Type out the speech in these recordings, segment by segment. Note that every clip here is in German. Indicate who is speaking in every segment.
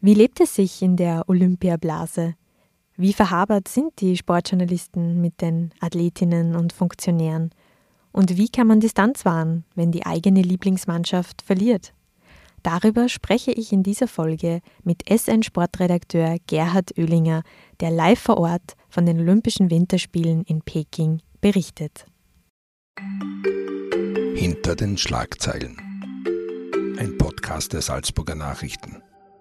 Speaker 1: Wie lebt es sich in der Olympiablase? Wie verhabert sind die Sportjournalisten mit den Athletinnen und Funktionären? Und wie kann man Distanz wahren, wenn die eigene Lieblingsmannschaft verliert? Darüber spreche ich in dieser Folge mit SN-Sportredakteur Gerhard Oehlinger, der live vor Ort von den Olympischen Winterspielen in Peking berichtet.
Speaker 2: Hinter den Schlagzeilen. Ein Podcast der Salzburger Nachrichten.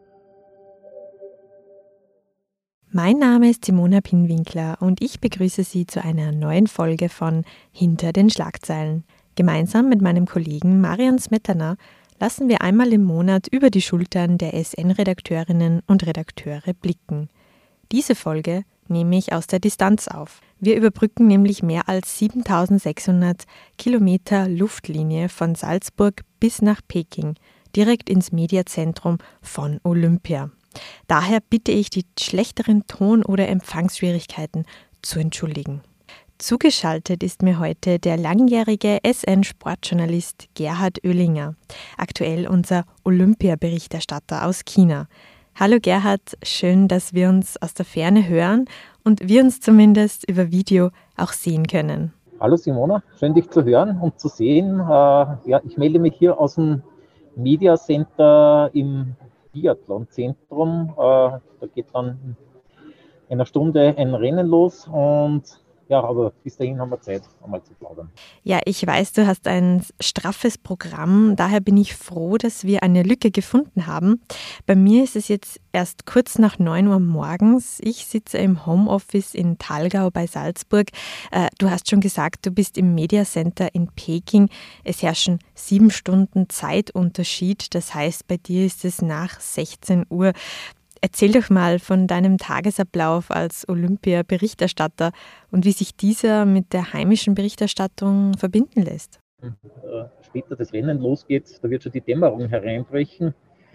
Speaker 1: Mein Name ist Simona Pinwinkler und ich begrüße Sie zu einer neuen Folge von Hinter den Schlagzeilen. Gemeinsam mit meinem Kollegen Marian Smetana lassen wir einmal im Monat über die Schultern der SN-Redakteurinnen und Redakteure blicken. Diese Folge nehme ich aus der Distanz auf. Wir überbrücken nämlich mehr als 7600 Kilometer Luftlinie von Salzburg bis nach Peking, direkt ins Mediazentrum von Olympia. Daher bitte ich, die schlechteren Ton- oder Empfangsschwierigkeiten zu entschuldigen. Zugeschaltet ist mir heute der langjährige SN-Sportjournalist Gerhard Oehlinger, aktuell unser Olympia-Berichterstatter aus China. Hallo Gerhard, schön, dass wir uns aus der Ferne hören und wir uns zumindest über Video auch sehen können.
Speaker 3: Hallo Simona, schön dich zu hören und zu sehen. Ich melde mich hier aus dem Media Center im Biathlon-Zentrum. Da geht dann in einer Stunde ein Rennen los und ja, aber bis dahin haben wir Zeit, einmal zu plaudern.
Speaker 1: Ja, ich weiß, du hast ein straffes Programm, daher bin ich froh, dass wir eine Lücke gefunden haben. Bei mir ist es jetzt erst kurz nach 9 Uhr morgens. Ich sitze im Homeoffice in Thalgau bei Salzburg. Du hast schon gesagt, du bist im Media Center in Peking. Es herrschen 7 Stunden Zeitunterschied, das heißt, bei dir ist es nach 16 Uhr. Erzähl doch mal von deinem Tagesablauf als Olympia-Berichterstatter und wie sich dieser mit der heimischen Berichterstattung verbinden lässt.
Speaker 3: Später das Rennen losgeht, da wird schon die Dämmerung hereinbrechen.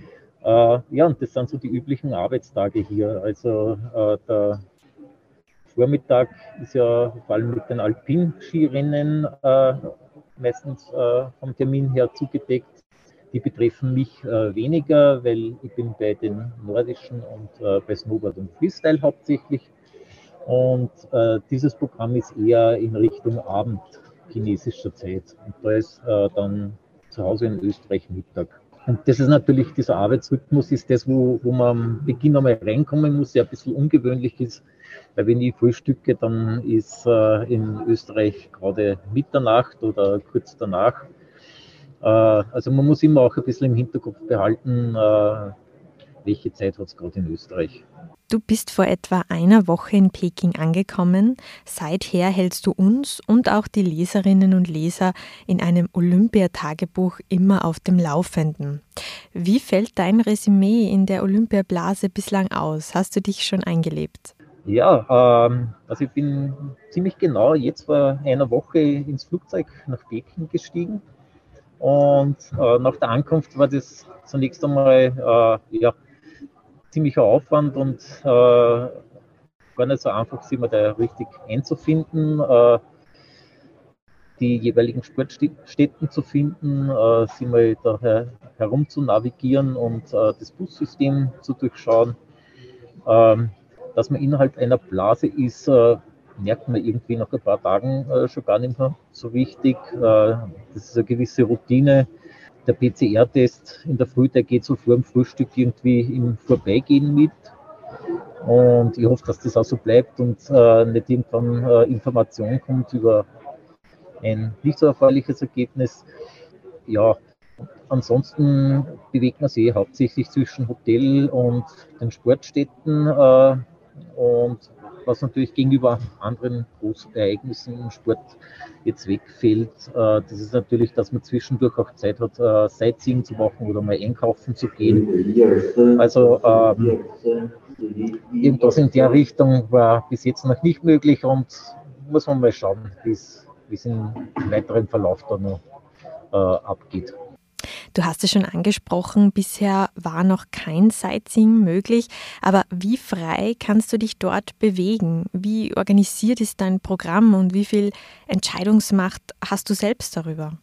Speaker 3: Und das sind so die üblichen Arbeitstage hier. Also der Vormittag ist ja vor allem mit den Alpin-Skirennen meistens vom Termin her zugedeckt. Die betreffen mich weniger, weil ich bin bei den nordischen und bei Snowboard und Freestyle hauptsächlich. Und dieses Programm ist eher in Richtung Abend chinesischer Zeit. Und da ist dann zu Hause in Österreich Mittag. Und das ist natürlich, dieser Arbeitsrhythmus ist das, wo man am Beginn einmal reinkommen muss, der ein bisschen ungewöhnlich ist. Weil wenn ich frühstücke, dann ist in Österreich gerade Mitternacht oder kurz danach. Also man muss immer auch ein bisschen im Hinterkopf behalten, welche Zeit hat es gerade in Österreich.
Speaker 1: Du bist vor etwa einer Woche in Peking angekommen. Seither hältst du uns und auch die Leserinnen und Leser in einem Olympiatagebuch immer auf dem Laufenden. Wie fällt dein Resümee in der Olympiablase bislang aus? Hast du dich schon eingelebt?
Speaker 3: Ja, also ich bin ziemlich genau jetzt vor einer Woche ins Flugzeug nach Peking gestiegen. Und nach der Ankunft war das zunächst einmal ziemlicher Aufwand und gar nicht so einfach, sich mal da richtig einzufinden, die jeweiligen Sportstätten zu finden, sie mal da herum zu navigieren und das Bussystem zu durchschauen. Dass man innerhalb einer Blase ist, merkt man irgendwie nach ein paar Tagen schon gar nicht mehr so wichtig. Das ist eine gewisse Routine. Der PCR-Test in der Früh, der geht so vor dem Frühstück irgendwie im Vorbeigehen mit. Und ich hoffe, dass das auch so bleibt und nicht irgendwann Information kommt über ein nicht so erfreuliches Ergebnis. Ja, ansonsten bewegt man sich hauptsächlich zwischen Hotel und den Sportstätten. Und was natürlich gegenüber anderen Großereignissen im Sport jetzt wegfällt, das ist natürlich, dass man zwischendurch auch Zeit hat, Sightseeing zu machen oder mal einkaufen zu gehen. Also irgendwas in der Richtung war bis jetzt noch nicht möglich und muss man mal schauen, wie es im weiteren Verlauf da noch abgeht.
Speaker 1: Du hast es schon angesprochen, bisher war noch kein Sightseeing möglich, aber wie frei kannst du dich dort bewegen? Wie organisiert ist dein Programm und wie viel Entscheidungsmacht hast du selbst darüber?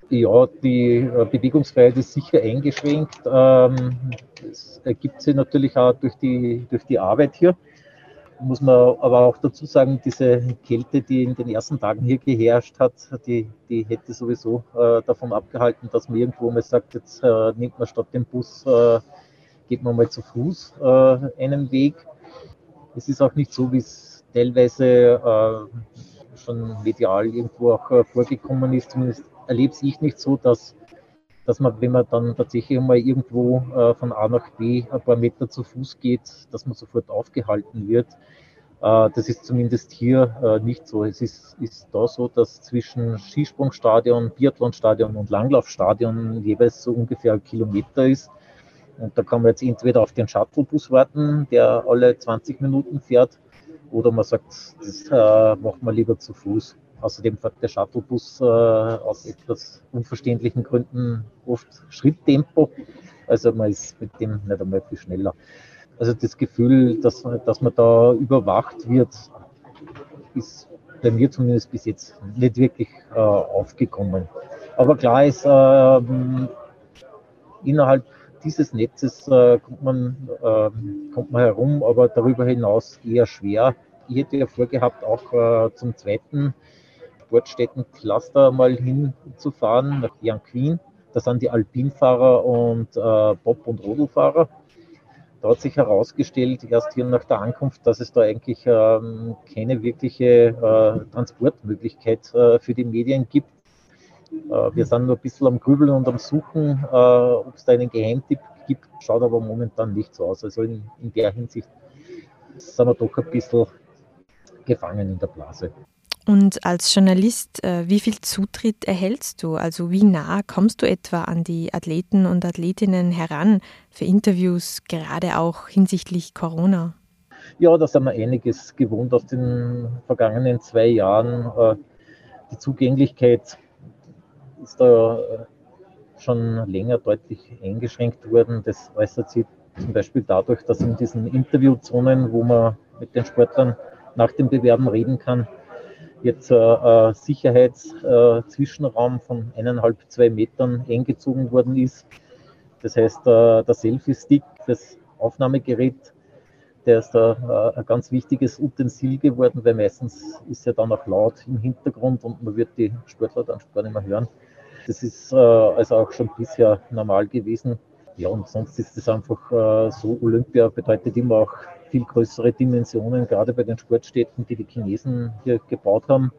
Speaker 3: Ja, die Bewegungsfreiheit ist sicher eingeschränkt. Es ergibt sich natürlich auch durch die Arbeit hier. Muss man aber auch dazu sagen, diese Kälte, die in den ersten Tagen hier geherrscht hat, die hätte sowieso davon abgehalten, dass man irgendwo mal sagt, jetzt nimmt man statt dem Bus, geht man mal zu Fuß einen Weg. Es ist auch nicht so, wie es teilweise schon medial irgendwo auch vorgekommen ist. Zumindest erlebe ich nicht so, dass man, wenn man dann tatsächlich mal irgendwo von A nach B ein paar Meter zu Fuß geht, dass man sofort aufgehalten wird. Das ist zumindest hier nicht so. Es ist da so, dass zwischen Skisprungstadion, Biathlonstadion und Langlaufstadion jeweils so ungefähr 1 Kilometer ist. Und da kann man jetzt entweder auf den Shuttlebus warten, der alle 20 Minuten fährt, oder man sagt, das macht man lieber zu Fuß. Außerdem fährt der Shuttlebus aus etwas unverständlichen Gründen oft Schritttempo. Also man ist mit dem nicht einmal viel schneller. Also das Gefühl, dass man da überwacht wird, ist bei mir zumindest bis jetzt nicht wirklich aufgekommen. Aber klar ist, innerhalb dieses Netzes kommt man herum, aber darüber hinaus eher schwer. Ich hätte ja vorgehabt, auch zum zweiten Sportstättencluster mal hinzufahren, nach Janquin. Da sind die Alpinfahrer und Bob- und Rodelfahrer. Da hat sich herausgestellt, erst hier nach der Ankunft, dass es da eigentlich keine wirkliche Transportmöglichkeit für die Medien gibt. Wir sind nur ein bisschen am Grübeln und am Suchen, ob es da einen Geheimtipp gibt, schaut aber momentan nicht so aus. Also in der Hinsicht sind wir doch ein bisschen gefangen in der Blase.
Speaker 1: Und als Journalist, wie viel Zutritt erhältst du? Also wie nah kommst du etwa an die Athleten und Athletinnen heran für Interviews, gerade auch hinsichtlich Corona?
Speaker 3: Ja, da sind wir einiges gewohnt aus den vergangenen 2 Jahren. Die Zugänglichkeit ist da schon länger deutlich eingeschränkt worden. Das äußert sich zum Beispiel dadurch, dass in diesen Interviewzonen, wo man mit den Sportlern nach dem Bewerben reden kann, jetzt Sicherheitszwischenraum von 1,5-2 Metern eingezogen worden ist. Das heißt, der Selfie-Stick, das Aufnahmegerät, der ist da ein ganz wichtiges Utensil geworden, weil meistens ist ja dann auch laut im Hintergrund und man wird die Sportler dann gar nicht mehr hören. Das ist also auch schon bisher normal gewesen. Ja, und sonst ist es einfach so, Olympia bedeutet immer auch viel größere Dimensionen, gerade bei den Sportstätten, die Chinesen hier gebaut haben.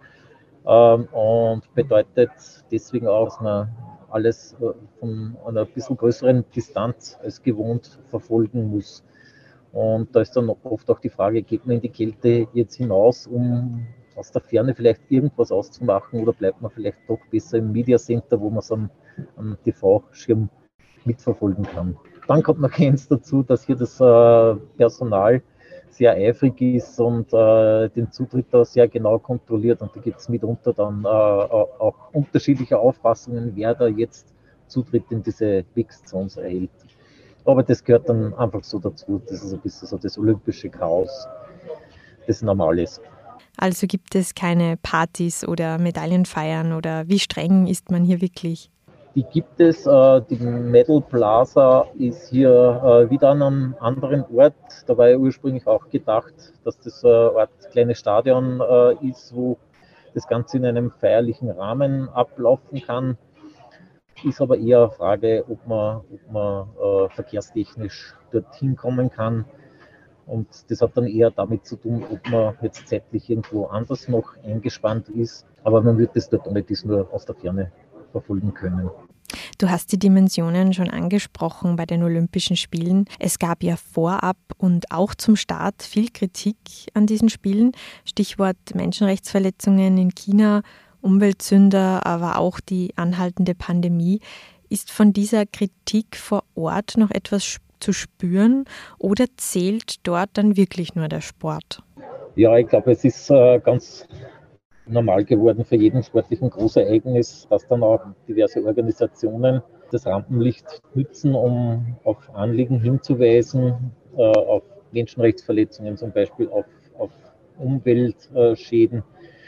Speaker 3: Und bedeutet deswegen auch, dass man alles von einer bisschen größeren Distanz als gewohnt verfolgen muss. Und da ist dann oft auch die Frage, geht man in die Kälte jetzt hinaus, um aus der Ferne vielleicht irgendwas auszumachen, oder bleibt man vielleicht doch besser im Media Center, wo man es am TV-Schirm mitverfolgen kann. Dann kommt noch eins dazu, dass hier das Personal sehr eifrig ist und den Zutritt da sehr genau kontrolliert, und da gibt es mitunter dann auch unterschiedliche Auffassungen, wer da jetzt Zutritt in diese Mixed Zones erhält. Aber das gehört dann einfach so dazu. Das ist ein bisschen so das olympische Chaos, das normal ist.
Speaker 1: Also gibt es keine Partys oder Medaillenfeiern, oder wie streng ist man hier wirklich?
Speaker 3: Die gibt es. Die Medal Plaza ist hier wieder an einem anderen Ort. Da war ja ursprünglich auch gedacht, dass das eine Art kleines Stadion ist, wo das Ganze in einem feierlichen Rahmen ablaufen kann. Ist aber eher eine Frage, ob man verkehrstechnisch dorthin kommen kann. Und das hat dann eher damit zu tun, ob man jetzt zeitlich irgendwo anders noch eingespannt ist. Aber man wird das dort nicht nur aus der Ferne verfolgen können.
Speaker 1: Du hast die Dimensionen schon angesprochen bei den Olympischen Spielen. Es gab ja vorab und auch zum Start viel Kritik an diesen Spielen. Stichwort Menschenrechtsverletzungen in China, Umweltsünder, aber auch die anhaltende Pandemie. Ist von dieser Kritik vor Ort noch etwas zu spüren, oder zählt dort dann wirklich nur der Sport?
Speaker 3: Ja, ich glaube, es ist ganz normal geworden für jeden sportlichen Großereignis, dass dann auch diverse Organisationen das Rampenlicht nützen, um auf Anliegen hinzuweisen, auf Menschenrechtsverletzungen zum Beispiel, auf Umweltschäden.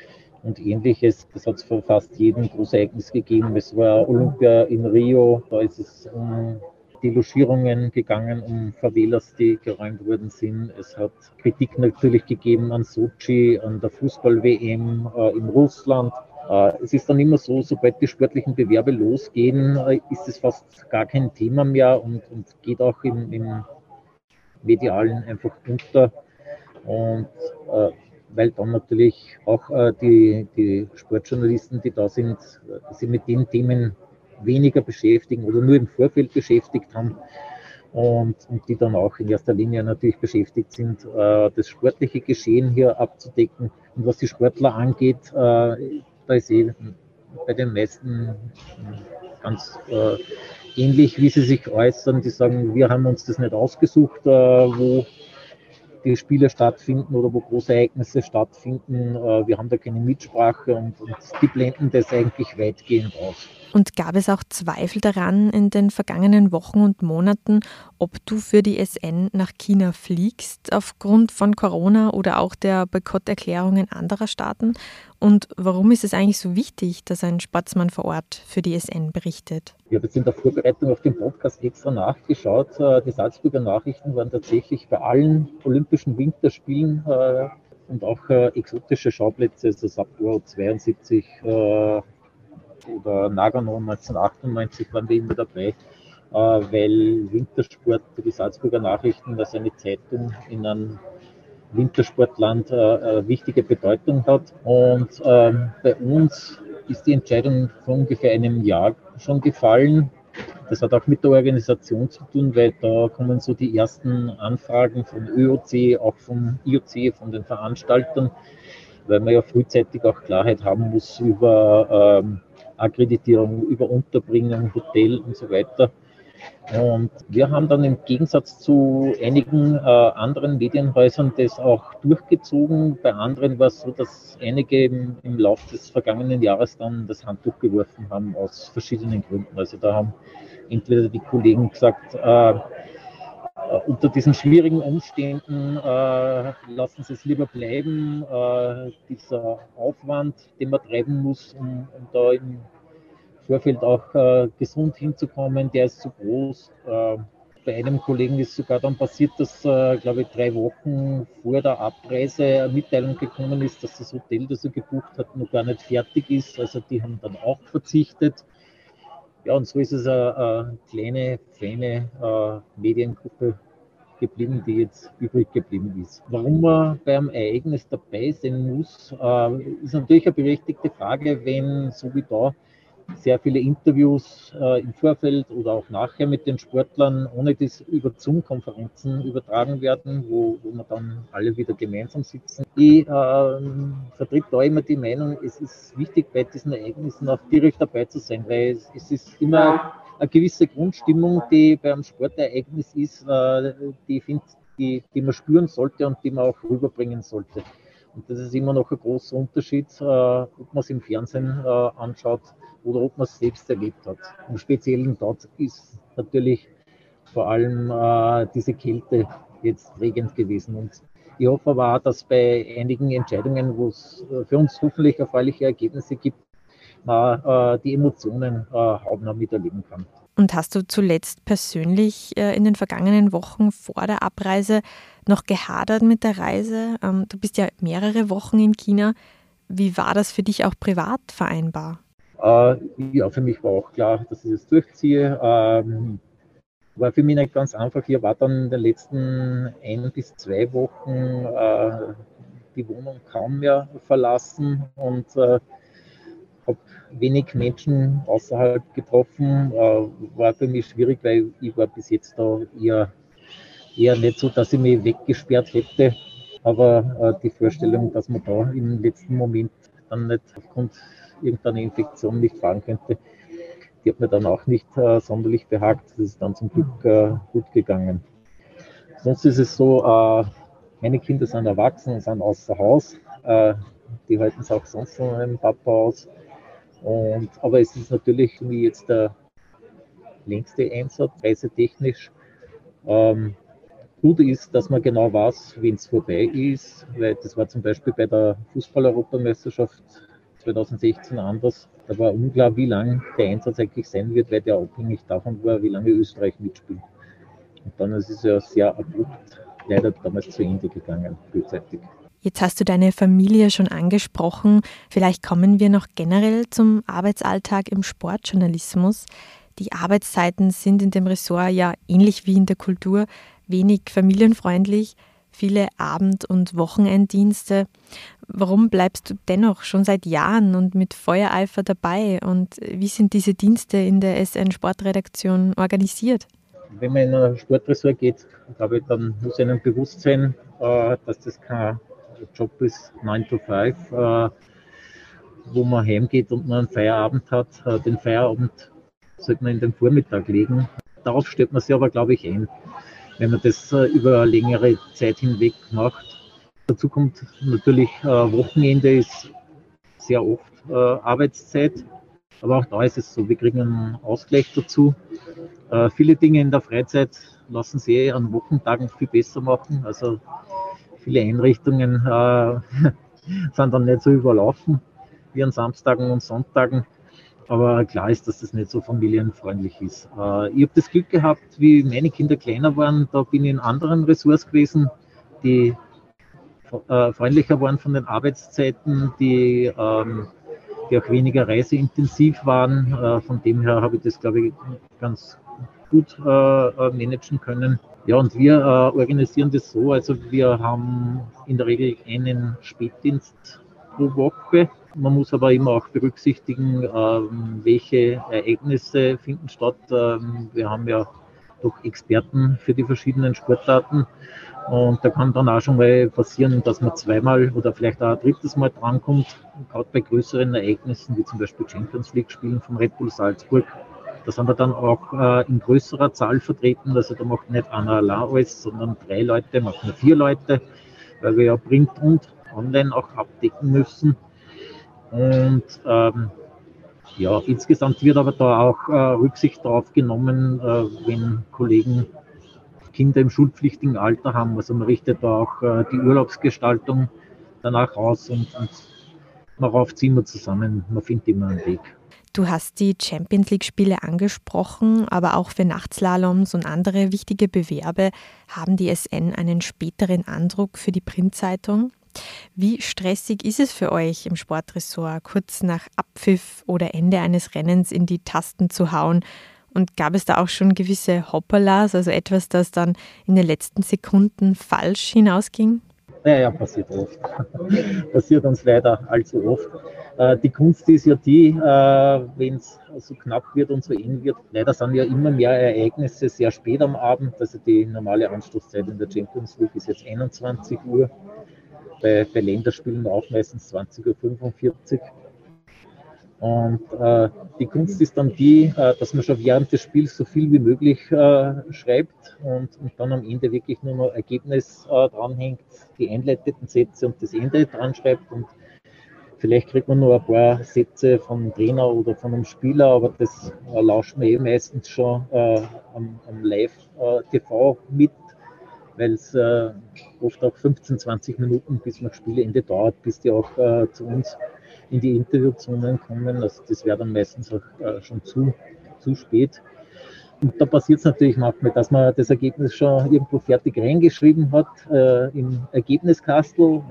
Speaker 3: und Ähnliches. Das hat es vor fast jedem Großereignis gegeben. Es war Olympia in Rio, da ist es um die Logierungen gegangen, um Favelas, die geräumt worden sind. Es hat Kritik natürlich gegeben an Sochi, an der Fußball-WM in Russland. Es ist dann immer so, sobald die sportlichen Bewerbe losgehen, ist es fast gar kein Thema mehr und geht auch im Medialen einfach unter. Und weil dann natürlich auch die Sportjournalisten, die da sind, sich mit den Themen weniger beschäftigen oder nur im Vorfeld beschäftigt haben und die dann auch in erster Linie natürlich beschäftigt sind, das sportliche Geschehen hier abzudecken. Und was die Sportler angeht, da ist bei den meisten ganz ähnlich, wie sie sich äußern. Die sagen, wir haben uns das nicht ausgesucht, wo die Spiele stattfinden oder wo Großereignisse stattfinden. Wir haben da keine Mitsprache und die blenden das eigentlich weitgehend aus.
Speaker 1: Und gab es auch Zweifel daran in den vergangenen Wochen und Monaten, ob du für die SN nach China fliegst aufgrund von Corona oder auch der Boykotterklärungen anderer Staaten? Und warum ist es eigentlich so wichtig, dass ein Sportsmann vor Ort für die SN berichtet?
Speaker 3: Ich habe jetzt in der Vorbereitung auf den Podcast extra nachgeschaut. Die Salzburger Nachrichten waren tatsächlich bei allen Olympischen Winterspielen und auch exotische Schauplätze, also Sapporo 72 oder Nagano 1998 waren wir immer dabei, weil Wintersport für die Salzburger Nachrichten, dass eine Zeitung in einem Wintersportland wichtige Bedeutung hat. Und bei uns ist die Entscheidung vor ungefähr einem Jahr schon gefallen. Das hat auch mit der Organisation zu tun, weil da kommen so die ersten Anfragen vom ÖOC, auch vom IOC, von den Veranstaltern, weil man ja frühzeitig auch Klarheit haben muss über Akkreditierung, über Unterbringung, Hotel und so weiter. Und wir haben dann im Gegensatz zu einigen anderen Medienhäusern das auch durchgezogen. Bei anderen war es so, dass einige im Laufe des vergangenen Jahres dann das Handtuch geworfen haben aus verschiedenen Gründen. Also da haben entweder die Kollegen gesagt, unter diesen schwierigen Umständen lassen Sie es lieber bleiben. Dieser Aufwand, den man treiben muss, um da im Vorfeld auch gesund hinzukommen, der ist zu groß. Bei einem Kollegen ist sogar dann passiert, dass, glaube ich, 3 Wochen vor der Abreise eine Mitteilung gekommen ist, dass das Hotel, das er gebucht hat, noch gar nicht fertig ist. Also die haben dann auch verzichtet. Ja, und so ist es eine kleine, feine Mediengruppe geblieben, die jetzt übrig geblieben ist. Warum man beim Ereignis dabei sein muss, ist natürlich eine berechtigte Frage, wenn so wie da sehr viele Interviews im Vorfeld oder auch nachher mit den Sportlern ohne das über Zoom-Konferenzen übertragen werden, wo wir dann alle wieder gemeinsam sitzen. Ich vertrete da immer die Meinung, es ist wichtig, bei diesen Ereignissen auch direkt dabei zu sein, weil es ist immer eine gewisse Grundstimmung, die beim Sportereignis ist, die man spüren sollte und die man auch rüberbringen sollte. Und das ist immer noch ein großer Unterschied, ob man es im Fernsehen anschaut oder ob man es selbst erlebt hat. Im Speziellen dort ist natürlich vor allem diese Kälte jetzt prägend gewesen. Und ich hoffe aber auch, dass bei einigen Entscheidungen, wo es für uns hoffentlich erfreuliche Ergebnisse gibt, man die Emotionen hautnah miterleben kann.
Speaker 1: Und hast du zuletzt persönlich in den vergangenen Wochen vor der Abreise noch gehadert mit der Reise? Du bist ja mehrere Wochen in China. Wie war das für dich auch privat vereinbar?
Speaker 3: Ja, für mich war auch klar, dass ich das durchziehe. War für mich nicht ganz einfach. Ich war dann in den letzten 1 bis 2 Wochen die Wohnung kaum mehr verlassen und habe wenig Menschen außerhalb getroffen. War für mich schwierig, weil ich war bis jetzt da eher nicht so, dass ich mich weggesperrt hätte. Aber die Vorstellung, dass man da im letzten Moment dann nicht aufgrund irgendeiner Infektion nicht fahren könnte, die hat mir dann auch nicht sonderlich behagt. Das ist dann zum Glück gut gegangen. Sonst ist es so, meine Kinder sind erwachsen und sind außer Haus. Die halten es auch sonst von meinem Papa aus. Aber es ist natürlich für mich jetzt der längste Einsatz, reisetechnisch. Gut ist, dass man genau weiß, wenn es vorbei ist, weil das war zum Beispiel bei der Fußball-Europameisterschaft 2016 anders. Da war unklar, wie lang der Einsatz eigentlich sein wird, weil der abhängig davon war, wie lange Österreich mitspielt. Und dann ist es ja sehr abrupt leider damals zu Ende gegangen, frühzeitig.
Speaker 1: Jetzt hast du deine Familie schon angesprochen. Vielleicht kommen wir noch generell zum Arbeitsalltag im Sportjournalismus. Die Arbeitszeiten sind in dem Ressort ja ähnlich wie in der Kultur wenig familienfreundlich, viele Abend- und Wochenenddienste. Warum bleibst du dennoch schon seit Jahren und mit Feuereifer dabei? Und wie sind diese Dienste in der SN-Sportredaktion organisiert?
Speaker 3: Wenn man in ein Sportressort geht, glaube ich, dann muss einem bewusst sein, dass das kein Job ist, 9 to 5, wo man heimgeht und man einen Feierabend hat. Den Feierabend sollte man in den Vormittag legen. Darauf stellt man sich aber, glaube ich, ein, wenn man das über längere Zeit hinweg macht. Dazu kommt natürlich, Wochenende ist sehr oft Arbeitszeit, aber auch da ist es so, wir kriegen einen Ausgleich dazu. Viele Dinge in der Freizeit lassen sich an Wochentagen viel besser machen. Also viele Einrichtungen sind dann nicht so überlaufen wie an Samstagen und Sonntagen. Aber klar ist, dass das nicht so familienfreundlich ist. Ich habe das Glück gehabt, wie meine Kinder kleiner waren, da bin ich in anderen Ressorts gewesen, die freundlicher waren von den Arbeitszeiten, die auch weniger reiseintensiv waren. Von dem her habe ich das, glaube ich, ganz gut managen können. Ja, und wir organisieren das so, also wir haben in der Regel einen Spätdienst pro Woche. Man muss aber immer auch berücksichtigen, welche Ereignisse finden statt. Wir haben ja doch Experten für die verschiedenen Sportarten. Und da kann dann auch schon mal passieren, dass man zweimal oder vielleicht auch ein drittes Mal drankommt. Gerade bei größeren Ereignissen, wie zum Beispiel Champions League Spielen von Red Bull Salzburg. Da sind wir dann auch in größerer Zahl vertreten. Also da macht nicht einer allein alles, sondern 3 Leute, machen 4 Leute, weil wir ja Print und Online auch abdecken müssen. Und ja, insgesamt wird aber da auch Rücksicht darauf genommen, wenn Kollegen Kinder im schulpflichtigen Alter haben. Also man richtet da auch die Urlaubsgestaltung danach aus und man rauft immer zusammen. Man findet immer einen Weg.
Speaker 1: Du hast die Champions League-Spiele angesprochen, aber auch für Nachtslaloms und andere wichtige Bewerbe haben die SN einen späteren Andruck für die Printzeitung. Wie stressig ist es für euch im Sportressort, kurz nach Abpfiff oder Ende eines Rennens in die Tasten zu hauen? Und gab es da auch schon gewisse Hoppalas, also etwas, das dann in den letzten Sekunden falsch hinausging?
Speaker 3: Ja, passiert oft. Passiert uns leider allzu oft. Die Kunst ist ja die, wenn es so knapp wird und so eng wird. Leider sind ja immer mehr Ereignisse sehr spät am Abend. Also die normale Anstoßzeit in der Champions League ist jetzt 21 Uhr. Bei Länderspielen auch meistens 20:45 Uhr. Und die Kunst ist dann die, dass man schon während des Spiels so viel wie möglich schreibt und dann am Ende wirklich nur noch Ergebnis dranhängt, die einleitenden Sätze und das Ende dran schreibt. Und vielleicht kriegt man nur ein paar Sätze vom Trainer oder von einem Spieler, aber das lauscht man meistens schon am Live-TV mit, weil es oft auch 15, 20 Minuten bis nach Spielende dauert, bis die auch zu uns in die Interviewzonen kommen. Also das wäre dann meistens auch schon zu spät. Und da passiert es natürlich manchmal, dass man das Ergebnis schon irgendwo fertig reingeschrieben hat im Ergebniskastel.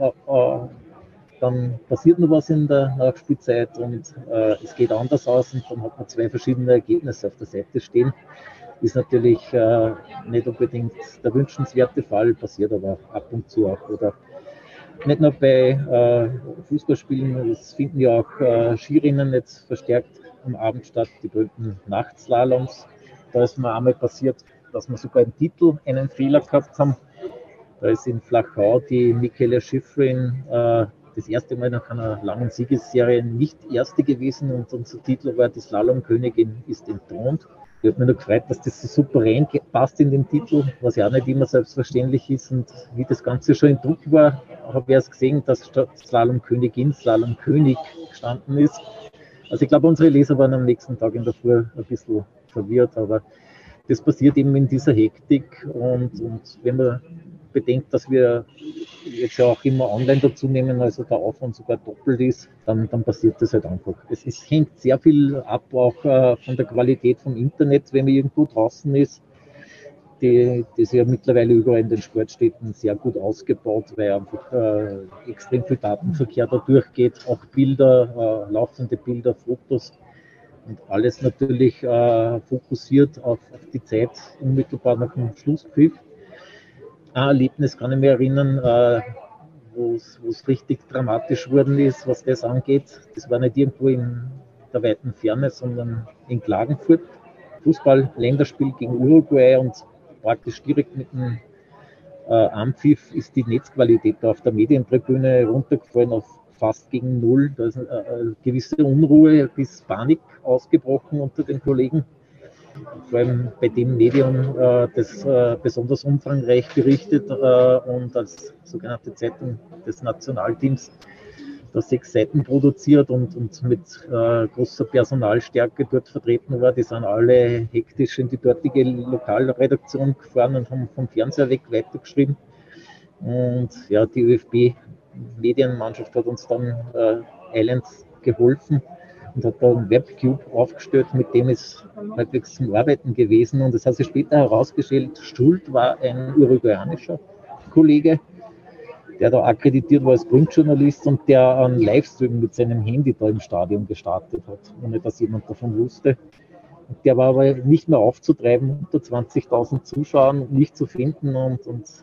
Speaker 3: Dann passiert noch was in der Nachspielzeit und es geht anders aus und dann hat man 2 verschiedene Ergebnisse auf der Seite stehen. Ist natürlich nicht unbedingt der wünschenswerte Fall, passiert aber ab und zu auch. Oder nicht nur bei Fußballspielen, es finden ja auch Skirennen jetzt verstärkt am Abend statt, die berühmten Nachtslaloms. Da ist mir einmal passiert, dass wir sogar im Titel einen Fehler gehabt haben. Da ist in Flachau die Michaela Schifrin das erste Mal nach einer langen Siegesserie nicht Erste gewesen und unser Titel war die Slalomkönigin ist entthront. Ich habe mich nur gefreut, dass das so souverän passt in den Titel, was ja auch nicht immer selbstverständlich ist. Und wie das Ganze schon in Druck war, habe ich erst gesehen, dass statt Slalomkönigin Slalomkönig gestanden ist. Also ich glaube, unsere Leser waren am nächsten Tag in der Früh ein bisschen verwirrt, aber das passiert eben in dieser Hektik. Und wenn man bedenkt, dass wir jetzt ja auch immer online dazu nehmen, also der Aufwand sogar doppelt ist, dann passiert das halt einfach. Es hängt sehr viel ab, auch von der Qualität vom Internet, wenn man irgendwo draußen ist. Das ja mittlerweile überall in den Sportstätten sehr gut ausgebaut, weil einfach extrem viel Datenverkehr da durchgeht, auch Bilder, laufende Bilder, Fotos und alles natürlich fokussiert auf die Zeit unmittelbar nach dem Schlusspfiff. Ein Erlebnis kann ich mich erinnern, wo es richtig dramatisch geworden ist, was das angeht. Das war nicht irgendwo in der weiten Ferne, sondern in Klagenfurt. Fußball-Länderspiel gegen Uruguay und praktisch direkt mit dem Anpfiff ist die Netzqualität auf der Medientribüne runtergefallen auf fast gegen Null. Da ist eine gewisse Unruhe bis Panik ausgebrochen unter den Kollegen. Vor allem bei dem Medium, das besonders umfangreich berichtet und als sogenannte Zeitung des Nationalteams da 6 Seiten produziert und mit großer Personalstärke dort vertreten war. Die sind alle hektisch in die dortige Lokalredaktion gefahren und haben vom Fernseher weg weitergeschrieben. Und ja, die ÖFB-Medienmannschaft hat uns dann eilends geholfen und hat da einen Webcube aufgestellt, mit dem ist halbwegs zum Arbeiten gewesen. Und es hat sich später herausgestellt, Schuld war ein uruguayanischer Kollege, der da akkreditiert war als Printjournalist und der einen Livestream mit seinem Handy da im Stadion gestartet hat, ohne dass jemand davon wusste. Und der war aber nicht mehr aufzutreiben, unter 20.000 Zuschauern nicht zu finden und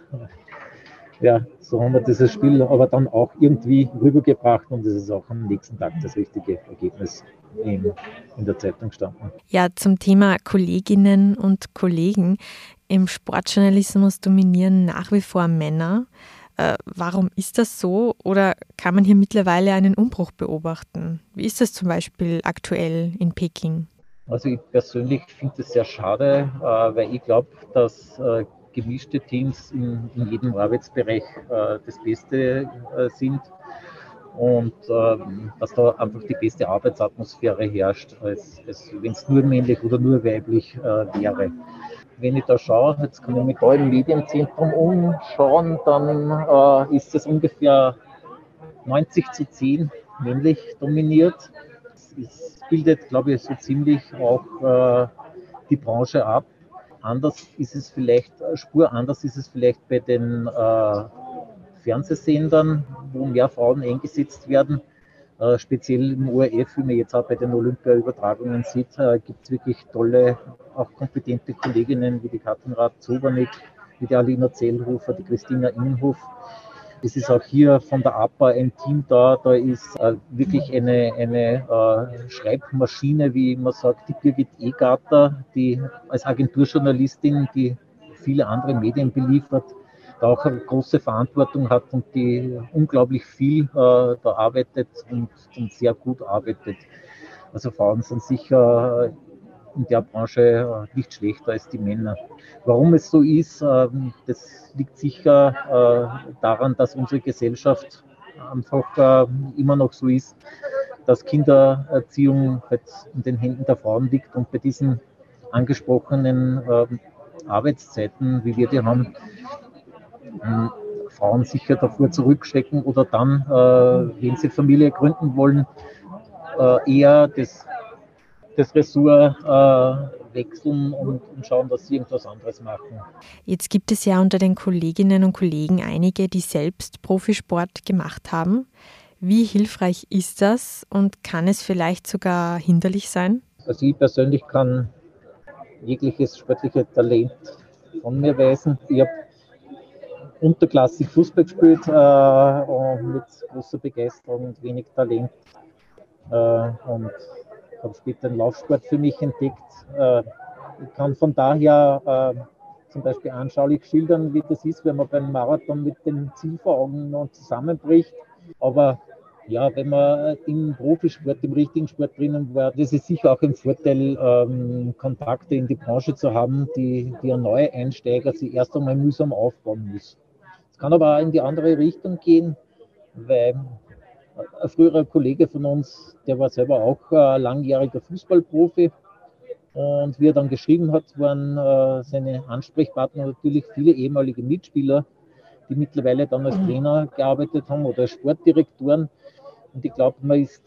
Speaker 3: ja, so haben wir dieses Spiel aber dann auch irgendwie rübergebracht und es ist auch am nächsten Tag das richtige Ergebnis in der Zeitung gestanden.
Speaker 1: Ja, zum Thema Kolleginnen und Kollegen. Im Sportjournalismus dominieren nach wie vor Männer. Warum ist das so oder kann man hier mittlerweile einen Umbruch beobachten? Wie ist das zum Beispiel aktuell in Peking?
Speaker 3: Also ich persönlich finde es sehr schade, weil ich glaube, dass gemischte Teams in jedem Arbeitsbereich das Beste sind und dass da einfach die beste Arbeitsatmosphäre herrscht, als wenn es nur männlich oder nur weiblich wäre. Wenn ich da schaue, jetzt kann ich mich da im Medienzentrum umschauen, dann ist es ungefähr 90:10 männlich dominiert. Es bildet, glaube ich, so ziemlich auch die Branche ab. Spur anders ist es vielleicht bei den Fernsehsendern, wo mehr Frauen eingesetzt werden. Speziell im ORF, wie man jetzt auch bei den Olympia-Übertragungen sieht, gibt es wirklich tolle, auch kompetente Kolleginnen wie die Katrin Rath-Zobernick, wie die Alina Zellhofer, die Christina Inhof. Es ist auch hier von der APA ein Team da ist wirklich eine Schreibmaschine, wie man sagt, die Birgit Egarter, die als Agenturjournalistin, die viele andere Medien beliefert, da auch eine große Verantwortung hat und die unglaublich viel da arbeitet und sehr gut arbeitet. Also Frauen sind sicher in der Branche nicht schlechter als die Männer. Warum es so ist, das liegt sicher daran, dass unsere Gesellschaft einfach immer noch so ist, dass Kindererziehung halt in den Händen der Frauen liegt und bei diesen angesprochenen Arbeitszeiten, wie wir die haben, Frauen sicher davor zurückschrecken oder dann, wenn sie Familie gründen wollen, eher das Ressort wechseln und schauen, dass sie irgendwas anderes machen.
Speaker 1: Jetzt gibt es ja unter den Kolleginnen und Kollegen einige, die selbst Profisport gemacht haben. Wie hilfreich ist das und kann es vielleicht sogar hinderlich sein?
Speaker 3: Also ich persönlich kann jegliches sportliche Talent von mir weisen. Ich habe unterklassig Fußball gespielt und mit großer Begeisterung und wenig Talent und habe später den Laufsport für mich entdeckt. Ich kann von daher zum Beispiel anschaulich schildern, wie das ist, wenn man beim Marathon mit dem Ziel vor Augen noch zusammenbricht. Aber ja, wenn man im Profisport, im richtigen Sport drinnen war, das ist sicher auch ein Vorteil, Kontakte in die Branche zu haben, die ein neuer Einsteiger sich erst einmal mühsam aufbauen muss. Es kann aber auch in die andere Richtung gehen, weil ein früherer Kollege von uns, der war selber auch langjähriger Fußballprofi und wie er dann geschrieben hat, waren seine Ansprechpartner natürlich viele ehemalige Mitspieler, die mittlerweile dann als Trainer gearbeitet haben oder als Sportdirektoren. Und ich glaube,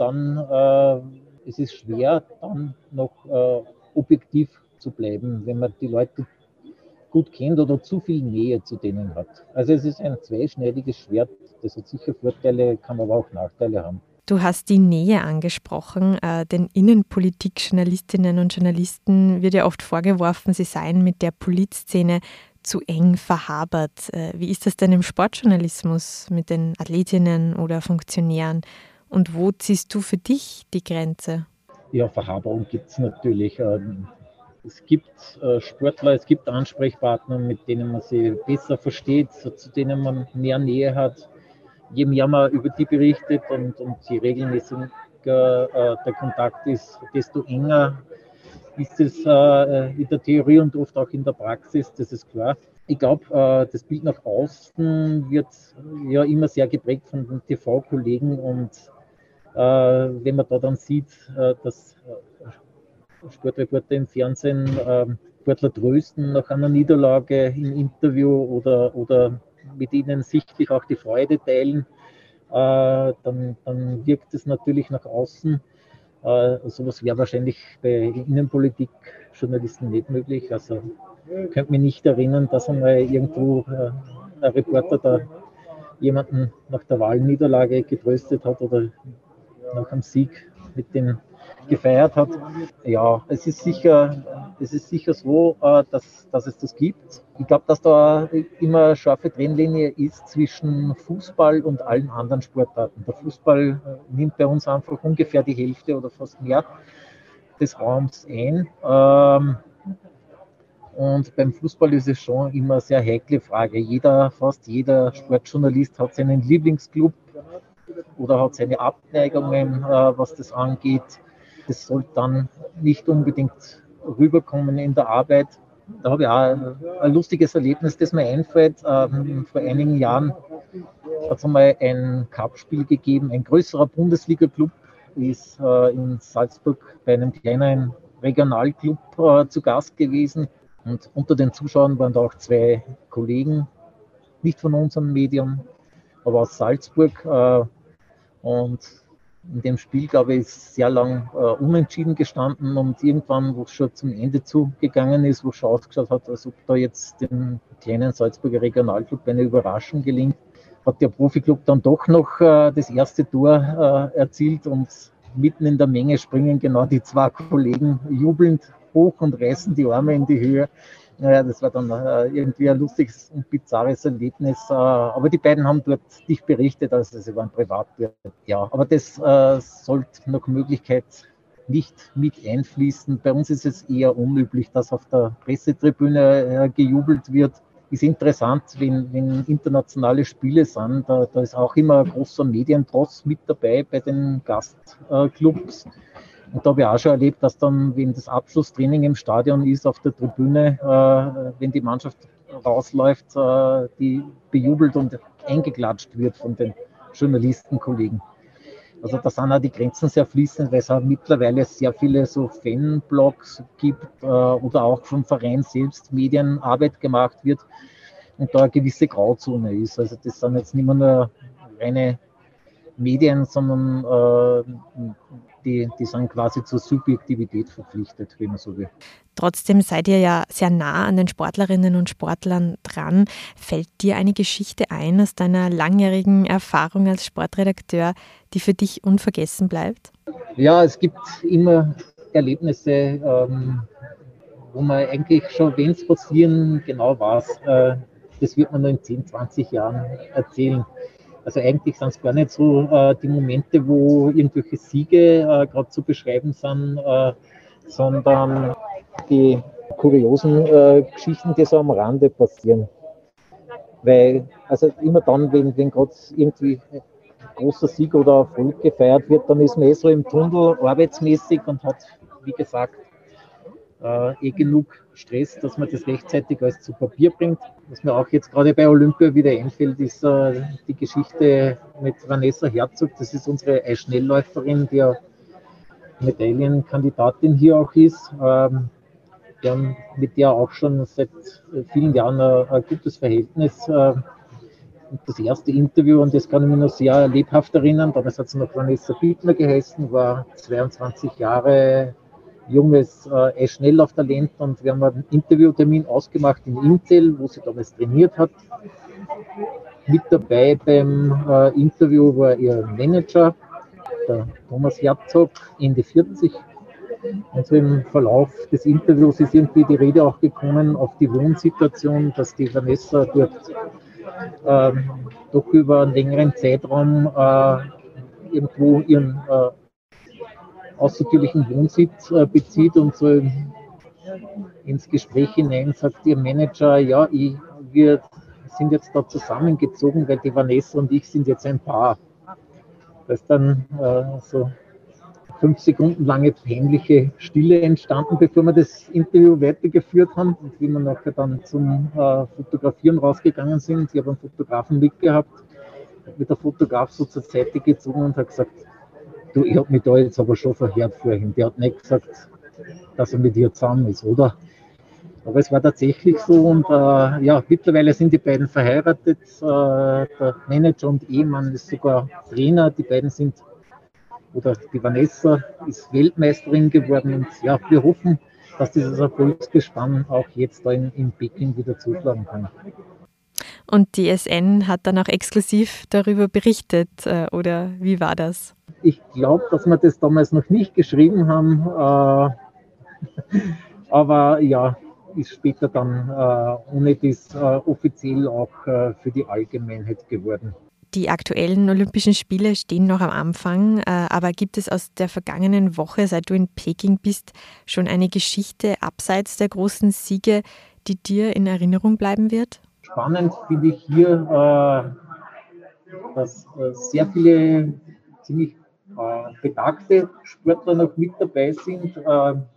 Speaker 3: es ist schwer, dann noch objektiv zu bleiben, wenn man die Leute gut kennt oder zu viel Nähe zu denen hat. Also es ist ein zweischneidiges Schwert. Das hat sicher Vorteile, kann aber auch Nachteile haben.
Speaker 1: Du hast die Nähe angesprochen. Den Innenpolitik-Journalistinnen und Journalisten wird ja oft vorgeworfen, sie seien mit der Politszene zu eng verhabert. Wie ist das denn im Sportjournalismus mit den Athletinnen oder Funktionären? Und wo ziehst du für dich die Grenze?
Speaker 3: Ja, Verhaberung gibt es natürlich. Es gibt Sportler, es gibt Ansprechpartner, mit denen man sich besser versteht, zu denen man mehr Nähe hat. Je mehr man über die berichtet und je regelmäßiger der Kontakt ist, desto enger ist es in der Theorie und oft auch in der Praxis, das ist klar. Ich glaube, das Bild nach außen wird ja immer sehr geprägt von den TV-Kollegen und wenn man da dann sieht, dass Sportreporter im Fernsehen Sportler trösten nach einer Niederlage im Interview oder mit ihnen sichtlich auch die Freude teilen, dann wirkt es natürlich nach außen. Sowas wäre wahrscheinlich bei Innenpolitik-Journalisten nicht möglich. Also ich könnte mich nicht erinnern, dass einmal irgendwo ein Reporter da jemanden nach der Wahlniederlage getröstet hat oder nach einem Sieg mit dem gefeiert hat. Ja, es ist sicher so, dass es das gibt. Ich glaube, dass da immer eine scharfe Trennlinie ist zwischen Fußball und allen anderen Sportarten. Der Fußball nimmt bei uns einfach ungefähr die Hälfte oder fast mehr des Raums ein. Und beim Fußball ist es schon immer eine sehr heikle Frage. Fast jeder Sportjournalist hat seinen Lieblingsclub oder hat seine Abneigungen, was das angeht. Das soll dann nicht unbedingt rüberkommen in der Arbeit. Da habe ich auch ein lustiges Erlebnis, das mir einfällt. Vor einigen Jahren hat es einmal ein Cup-Spiel gegeben. Ein größerer Bundesliga-Club ist in Salzburg bei einem kleineren Regionalclub zu Gast gewesen. Und unter den Zuschauern waren da auch zwei Kollegen, nicht von unserem Medium, aber aus Salzburg. Und in dem Spiel, glaube ich, ist sehr lang unentschieden gestanden und irgendwann, wo es schon zum Ende zugegangen ist, wo es schon ausgeschaut hat, als ob da jetzt dem kleinen Salzburger Regionalclub eine Überraschung gelingt, hat der Profiklub dann doch noch das erste Tor erzielt und mitten in der Menge springen genau die zwei Kollegen jubelnd hoch und reißen die Arme in die Höhe. Naja, das war dann irgendwie ein lustiges und bizarres Erlebnis. Aber die beiden haben dort nicht berichtet, also sie waren privat dort. Ja, aber das sollte nach Möglichkeit nicht mit einfließen. Bei uns ist es eher unüblich, dass auf der Pressetribüne gejubelt wird. Ist interessant, wenn internationale Spiele sind, da ist auch immer ein großer Medientross mit dabei bei den Gastclubs. Und da habe ich auch schon erlebt, dass dann, wenn das Abschlusstraining im Stadion ist, auf der Tribüne, wenn die Mannschaft rausläuft, die bejubelt und eingeklatscht wird von den Journalistenkollegen. Also da sind auch die Grenzen sehr fließend, weil es auch mittlerweile sehr viele so Fanblogs gibt oder auch vom Verein selbst Medienarbeit gemacht wird und da eine gewisse Grauzone ist. Also das sind jetzt nicht mehr nur reine Medien, sondern die sind quasi zur Subjektivität verpflichtet, wenn man so will.
Speaker 1: Trotzdem seid ihr ja sehr nah an den Sportlerinnen und Sportlern dran. Fällt dir eine Geschichte ein aus deiner langjährigen Erfahrung als Sportredakteur, die für dich unvergessen bleibt?
Speaker 3: Ja, es gibt immer Erlebnisse, wo man eigentlich schon, wenn es passieren, genau weiß, das wird man nur in 10, 20 Jahren erzählen. Also eigentlich sind es gar nicht so die Momente, wo irgendwelche Siege gerade zu beschreiben sind, sondern die kuriosen Geschichten, die so am Rande passieren. Weil, also immer dann, wenn gerade irgendwie ein großer Sieg oder Erfolg gefeiert wird, dann ist man so im Tunnel arbeitsmäßig und hat, wie gesagt, genug Stress, dass man das rechtzeitig alles zu Papier bringt. Was mir auch jetzt gerade bei Olympia wieder einfällt, ist die Geschichte mit Vanessa Herzog. Das ist unsere Eisschnellläuferin, die ja Medaillenkandidatin hier auch ist. Wir haben mit der auch schon seit vielen Jahren ein gutes Verhältnis. das erste Interview, an das kann ich mich noch sehr lebhaft erinnern, damals hat sie noch Vanessa Bittner geheißen, war 22 Jahre junges, schnell auf Talent, und wir haben einen Interviewtermin ausgemacht in Intel, wo sie damals trainiert hat. Mit dabei beim Interview war ihr Manager, der Thomas Herzog, Ende 40. Und so im Verlauf des Interviews ist irgendwie die Rede auch gekommen auf die Wohnsituation, dass die Vanessa dort doch über einen längeren Zeitraum irgendwo ihren außertürlichen Wohnsitz bezieht, und so ins Gespräch hinein sagt ihr Manager, ja, wir sind jetzt da zusammengezogen, weil die Vanessa und ich sind jetzt ein Paar. Da ist dann so 5 Sekunden lange peinliche Stille entstanden, bevor wir das Interview weitergeführt haben, und wie wir nachher dann zum Fotografieren rausgegangen sind. Ich habe einen Fotografen mitgehabt, mit der Fotograf so zur Seite gezogen und hat gesagt, du, ich habe mich da jetzt aber schon verhört vorhin. Der hat nicht gesagt, dass er mit dir zusammen ist, oder? Aber es war tatsächlich so, und mittlerweile sind die beiden verheiratet. Der Manager und Ehemann ist sogar Trainer. Die beiden sind, oder die Vanessa ist Weltmeisterin geworden, und ja, wir hoffen, dass dieses Erfolgsgespann auch jetzt da in Peking wieder zuschlagen kann.
Speaker 1: Und die SN hat dann auch exklusiv darüber berichtet, oder wie war das?
Speaker 3: Ich glaube, dass wir das damals noch nicht geschrieben haben, aber ja, ist später dann ohne das offiziell auch für die Allgemeinheit geworden.
Speaker 1: Die aktuellen Olympischen Spiele stehen noch am Anfang, aber gibt es aus der vergangenen Woche, seit du in Peking bist, schon eine Geschichte abseits der großen Siege, die dir in Erinnerung bleiben wird?
Speaker 3: Spannend finde ich hier, dass sehr viele ziemlich betagte Sportler noch mit dabei sind. Es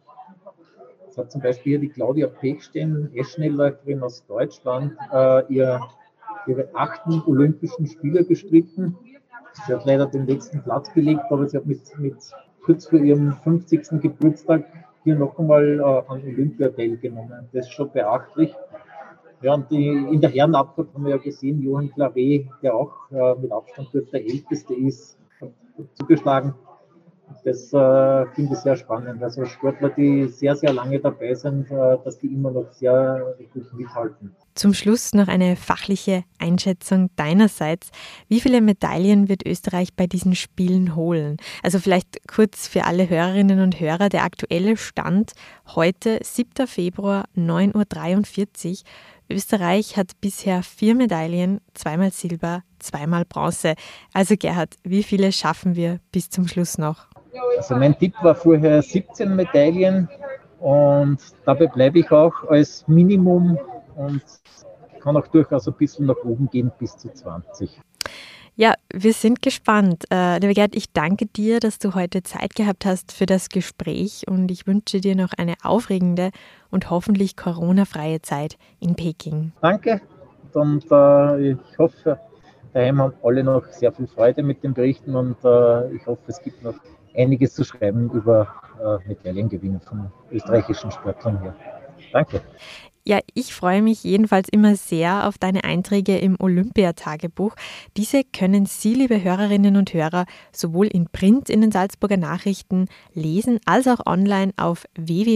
Speaker 3: hat zum Beispiel hier die Claudia Pechstein, Eschnellläuferin aus Deutschland, ihre 8. Olympischen Spiele bestritten. Sie hat leider den letzten Platz belegt, aber sie hat mit kurz vor ihrem 50. Geburtstag hier noch einmal an Olympia teilgenommen. Das ist schon beachtlich. Ja, und in der Herrenabfahrt haben wir ja gesehen, Johann Claret, der auch mit Abstand dort der Älteste ist, hat zugeschlagen. Das finde ich sehr spannend. Also Sportler, die sehr, sehr lange dabei sind, dass die immer noch sehr gut mithalten.
Speaker 1: Zum Schluss noch eine fachliche Einschätzung deinerseits. Wie viele Medaillen wird Österreich bei diesen Spielen holen? Also vielleicht kurz für alle Hörerinnen und Hörer, der aktuelle Stand heute, 7. Februar, 9.43 Uhr. Österreich hat bisher 4 Medaillen, 2-mal Silber, 2-mal Bronze. Also Gerhard, wie viele schaffen wir bis zum Schluss noch?
Speaker 3: Also mein Tipp war vorher 17 Medaillen, und dabei bleibe ich auch als Minimum und kann auch durchaus ein bisschen nach oben gehen bis zu 20.
Speaker 1: Ja, wir sind gespannt. Lieber Gerhard, ich danke dir, dass du heute Zeit gehabt hast für das Gespräch, und ich wünsche dir noch eine aufregende und hoffentlich Corona-freie Zeit in Peking.
Speaker 3: Danke, und ich hoffe, daheim haben alle noch sehr viel Freude mit den Berichten, und ich hoffe, es gibt noch einiges zu schreiben über Medaillengewinne von österreichischen Sportlern hier. Danke.
Speaker 1: Ja, ich freue mich jedenfalls immer sehr auf deine Einträge im Olympiatagebuch. Diese können Sie, liebe Hörerinnen und Hörer, sowohl in Print in den Salzburger Nachrichten lesen, als auch online auf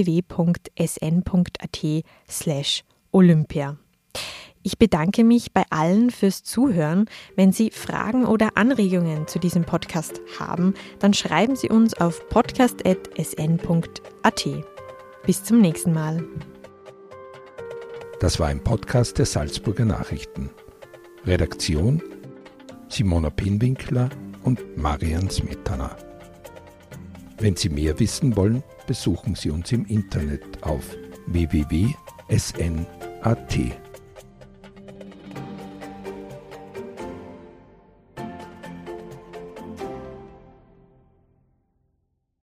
Speaker 1: www.sn.at/Olympia. Ich bedanke mich bei allen fürs Zuhören. Wenn Sie Fragen oder Anregungen zu diesem Podcast haben, dann schreiben Sie uns auf podcast@sn.at. Bis zum nächsten Mal.
Speaker 2: Das war ein Podcast der Salzburger Nachrichten. Redaktion Simona Pinwinkler und Marian Smetana. Wenn Sie mehr wissen wollen, besuchen Sie uns im Internet auf www.sn.at.